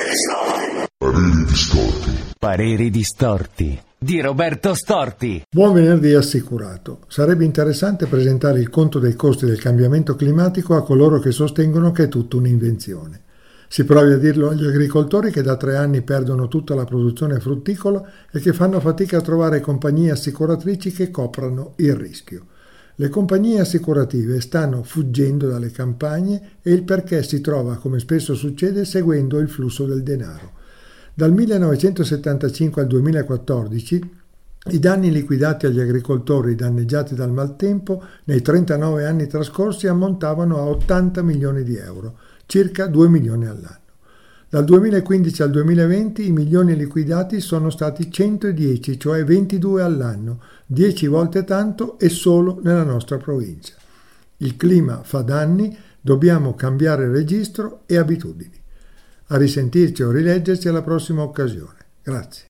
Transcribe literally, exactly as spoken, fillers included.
Pareri distorti. Pareri distorti di Roberto Storti. Buon venerdì assicurato. Sarebbe interessante presentare il conto dei costi del cambiamento climatico a coloro che sostengono che è tutta un'invenzione. Si provi a dirlo agli agricoltori che da tre anni perdono tutta la produzione frutticola e che fanno fatica a trovare compagnie assicuratrici che coprano il rischio. Le compagnie assicurative stanno fuggendo dalle campagne e il perché si trova, come spesso succede, seguendo il flusso del denaro. Dal millenovecentosettantacinque al duemilaquattordici i danni liquidati agli agricoltori danneggiati dal maltempo nei trentanove anni trascorsi ammontavano a ottanta milioni di euro, circa due milioni all'anno. Dal duemilaquindici al duemilaventi i milioni liquidati sono stati centodieci, cioè ventidue all'anno, dieci volte tanto e solo nella nostra provincia. Il clima fa danni, dobbiamo cambiare registro e abitudini. A risentirci o rileggerci alla prossima occasione. Grazie.